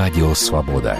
Радио «Свобода».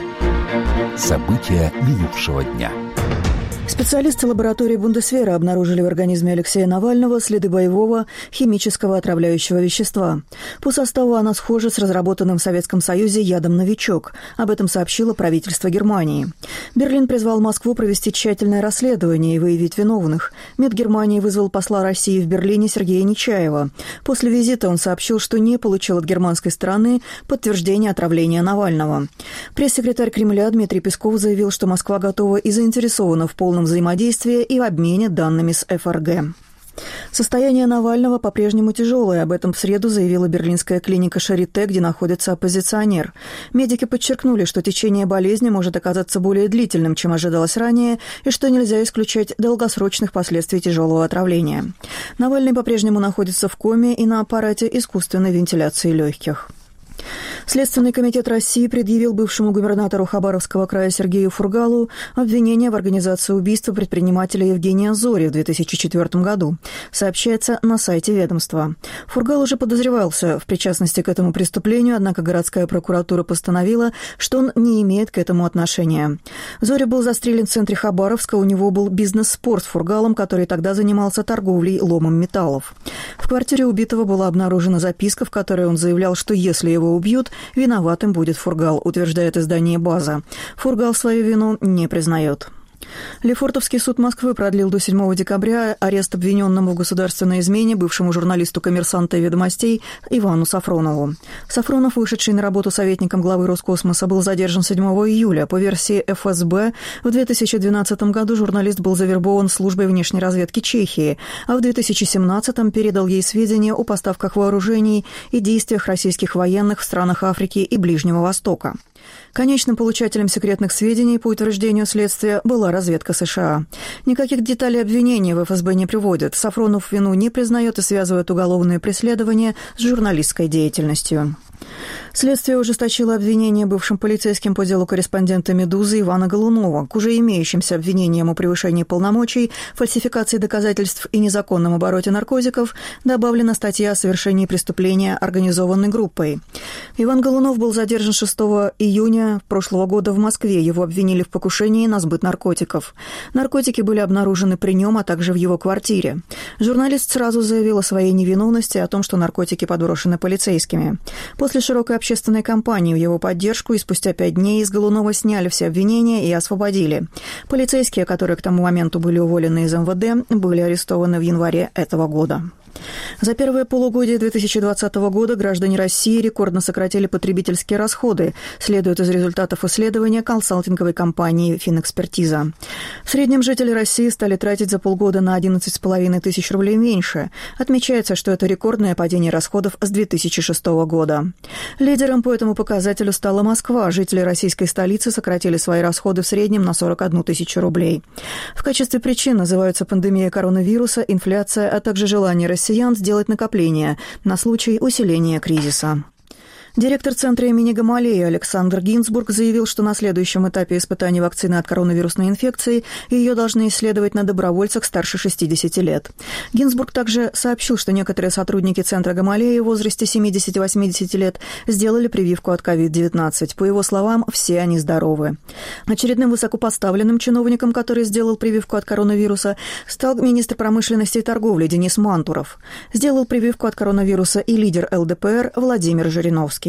События минувшего дня. Специалисты лаборатории Бундесвера обнаружили в организме Алексея Навального следы боевого химического отравляющего вещества. По составу оно схоже с разработанным в Советском Союзе ядом «Новичок». Об этом сообщило правительство Германии. Берлин призвал Москву провести тщательное расследование и выявить виновных. МИД Германии вызвал посла России в Берлине Сергея Нечаева. После визита он сообщил, что не получил от германской стороны подтверждения отравления Навального. Пресс-секретарь Кремля Дмитрий Песков заявил, что Москва готова и заинтересована в полном взаимодействия и в обмене данными с ФРГ. Состояние Навального по-прежнему тяжелое. Об этом в среду заявила берлинская клиника Шарите, где находится оппозиционер. Медики подчеркнули, что течение болезни может оказаться более длительным, чем ожидалось ранее, и что нельзя исключать долгосрочных последствий тяжелого отравления. Навальный по-прежнему находится в коме и на аппарате искусственной вентиляции легких. Следственный комитет России предъявил бывшему губернатору Хабаровского края Сергею Фургалу обвинение в организации убийства предпринимателя Евгения Зори в 2004 году, сообщается на сайте ведомства. Фургал уже подозревался в причастности к этому преступлению, однако городская прокуратура постановила, что он не имеет к этому отношения. Зори был застрелен в центре Хабаровска, у него был бизнес-спор с Фургалом, который тогда занимался торговлей ломом металлов. В квартире убитого была обнаружена записка, в которой он заявлял, что если его убьют, виноватым будет Фургал, утверждает издание «База». Фургал свою вину не признает. Лефортовский суд Москвы продлил до 7 декабря арест обвиненному в государственной измене бывшему журналисту «Коммерсанта» и «Ведомостей» Ивану Сафронову. Сафронов, вышедший на работу советником главы Роскосмоса, был задержан 7 июля. По версии ФСБ, в 2012 году журналист был завербован службой внешней разведки Чехии, а в 2017 передал ей сведения о поставках вооружений и действиях российских военных в странах Африки и Ближнего Востока. Конечным получателем секретных сведений, по утверждению следствия, была разведка США. Никаких деталей обвинения в ФСБ не приводят. Сафронов вину не признает и связывает уголовное преследование с журналистской деятельностью. Следствие ужесточило обвинение бывшим полицейским по делу корреспондента «Медузы» Ивана Голунова. К уже имеющимся обвинениям о превышении полномочий, фальсификации доказательств и незаконном обороте наркотиков добавлена статья о совершении преступления организованной группой. Иван Голунов был задержан 6 июня прошлого года в Москве. Его обвинили в покушении на сбыт наркотиков. Наркотики были обнаружены при нем, а также в его квартире. Журналист сразу заявил о своей невиновности и о том, что наркотики подброшены полицейскими. После широкой общественной кампании в его поддержку и спустя 5 дней из Голунова сняли все обвинения и освободили. Полицейские, которые к тому моменту были уволены из МВД, были арестованы в январе этого года. За первое полугодие 2020 года граждане России рекордно сократили потребительские расходы, следует из результатов исследования консалтинговой компании «Финэкспертиза». В среднем жители России стали тратить за полгода на 11,5 тысяч рублей меньше. Отмечается, что это рекордное падение расходов с 2006 года. Лидером по этому показателю стала Москва. Жители российской столицы сократили свои расходы в среднем на 41 тысячу рублей. В качестве причин называются пандемия коронавируса, инфляция, а также желание россиян сделать накопления на случай усиления кризиса. Директор Центра имени Гамалеи Александр Гинзбург заявил, что на следующем этапе испытаний вакцины от коронавирусной инфекции ее должны исследовать на добровольцах старше 60 лет. Гинзбург также сообщил, что некоторые сотрудники Центра Гамалеи в возрасте 70-80 лет сделали прививку от COVID-19. По его словам, все они здоровы. Очередным высокопоставленным чиновником, который сделал прививку от коронавируса, стал министр промышленности и торговли Денис Мантуров. Сделал прививку от коронавируса и лидер ЛДПР Владимир Жириновский.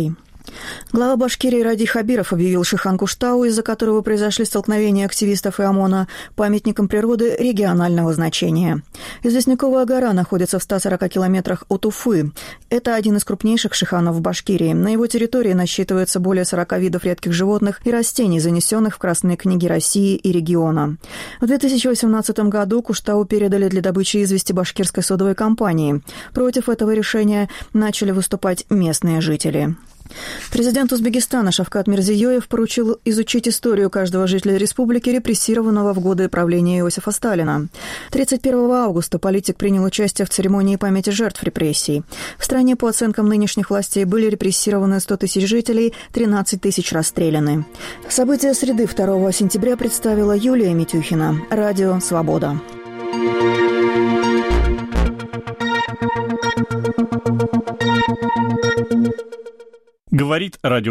Глава Башкирии Ради Хабиров объявил Шихан-Куштау, из-за которого произошли столкновения активистов и ОМОНа, памятником природы регионального значения. Известняковая гора находится в 140 километрах от Уфы. Это один из крупнейших шиханов в Башкирии. На его территории насчитывается более 40 видов редких животных и растений, занесенных в Красные книги России и региона. В 2018 году Куштау передали для добычи извести башкирской содовой компании. Против этого решения начали выступать местные жители. Президент Узбекистана Шавкат Мирзиёев поручил изучить историю каждого жителя республики, репрессированного в годы правления Иосифа Сталина. 31 августа политик принял участие в церемонии памяти жертв репрессий. В стране, по оценкам нынешних властей, были репрессированы 100 тысяч жителей, 13 тысяч расстреляны. События среды 2 сентября представила Юлия Митюхина. Радио «Свобода». Говорит радио